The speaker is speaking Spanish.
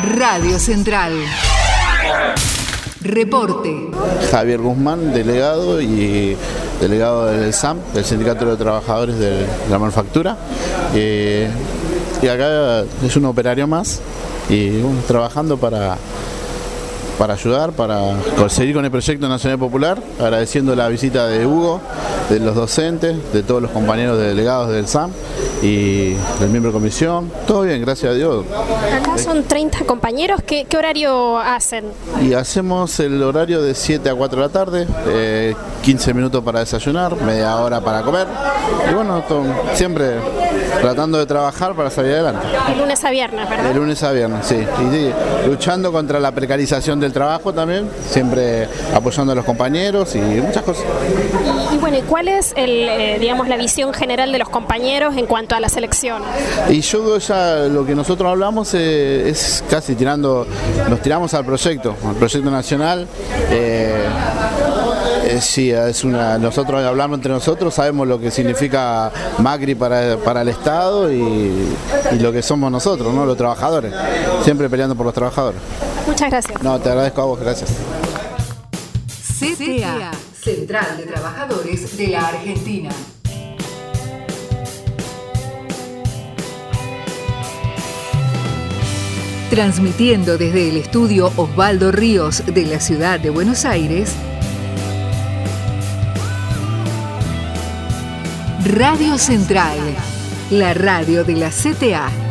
Radio Central. Reporte. Javier Guzmán, delegado del SAM, del Sindicato de Trabajadores de la Manufactura. Y acá es un operario más y trabajando para ayudar, para seguir con el proyecto Nacional Popular, agradeciendo la visita de Hugo, de los docentes, de todos los compañeros delegados del SAM y del miembro de comisión. Todo bien, gracias a Dios. Acá son 30 compañeros. ¿Qué horario hacen? Y hacemos el horario de 7 a 4 de la tarde, 15 minutos para desayunar, media hora para comer. Y bueno, siempre tratando de trabajar para salir adelante. De lunes a viernes, ¿verdad? De lunes a viernes, sí. Y luchando contra la precarización del trabajo también, siempre apoyando a los compañeros y muchas cosas. Y bueno, ¿y cuál es la visión general de los compañeros en cuanto a las elecciones? Y yo ya lo que nosotros hablamos es casi nos tiramos al proyecto nacional. Sí, nosotros hablamos entre nosotros, sabemos lo que significa Macri para el Estado y lo que somos nosotros, ¿no? Los trabajadores, siempre peleando por los trabajadores. Muchas gracias. No, te agradezco a vos, gracias. CTA, Central de Trabajadores de la Argentina. Transmitiendo desde el estudio Osvaldo Ríos de la ciudad de Buenos Aires, Radio Central, la radio de la CTA.